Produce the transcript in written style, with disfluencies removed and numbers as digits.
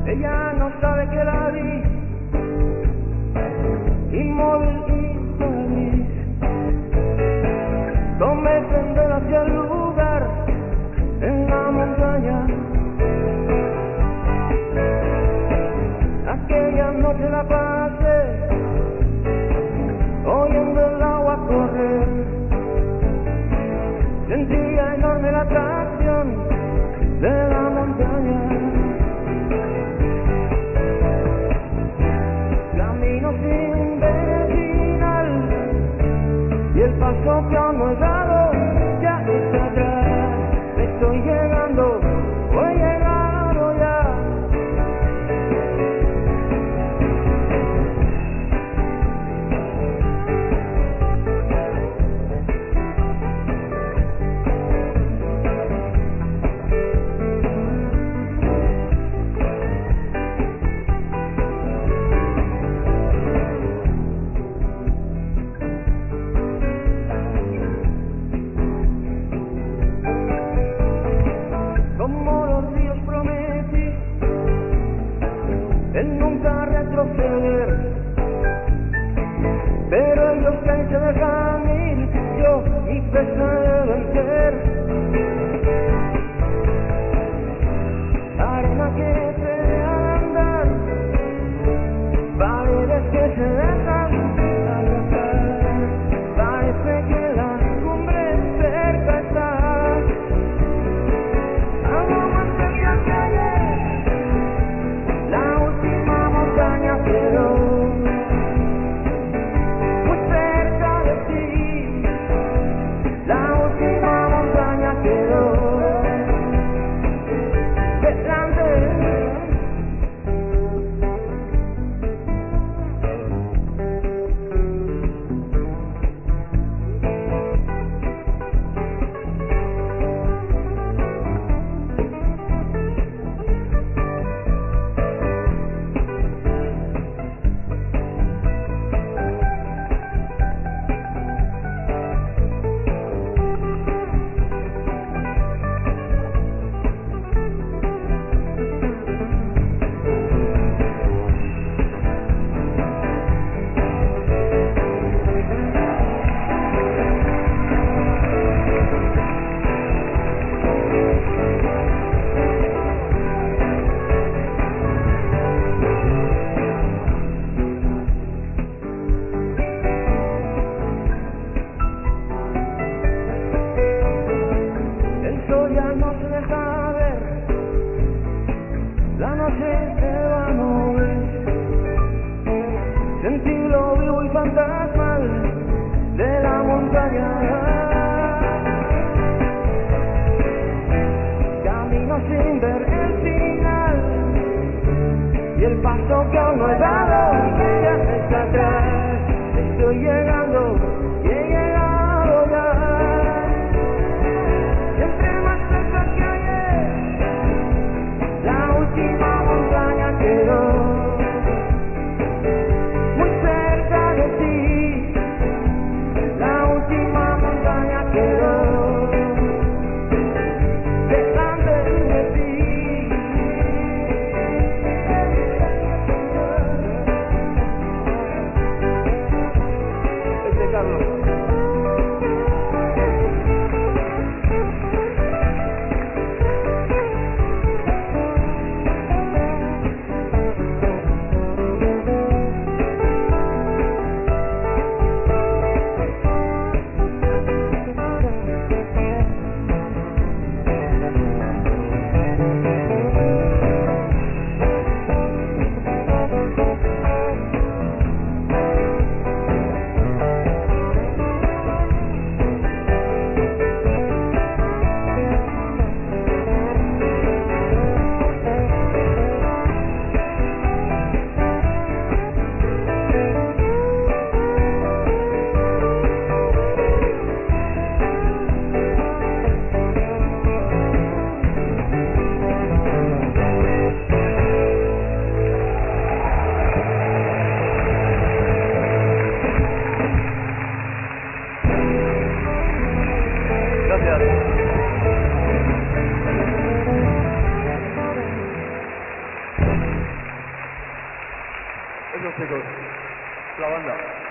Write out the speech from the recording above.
Ella no sabe que la vi, inmóvil y feliz. Tomé sendero hacia el lugar en la montaña. Aquella noche la pasé oyendo el agua correr. Sentía enorme la atracción de la montaña. Camino sin ver final y el paso que aún no he dado ya está atrás. Estoy llegando, voy llegando ya. En nunca retroceder, pero ellos que se dejan ir, yo mi pesa de vencer. Arena que se deja andar, paredes que se dejan abrazar, parece que la cumbre cerca está. Algo más cerca que ayer, la última montaña quedó muy cerca de ti. La última montaña quedó delante. Ya no se deja ver, la noche se va a mover. Sentí lo vivo y fantasmal de la montaña. Camino sin ver el final y el paso que aún no he dado ya está atrás. Estoy llegando y he llegado ya. La última montaña quedó muy cerca de ti. La última montaña quedó delante de ti. Eso chicos, la banda.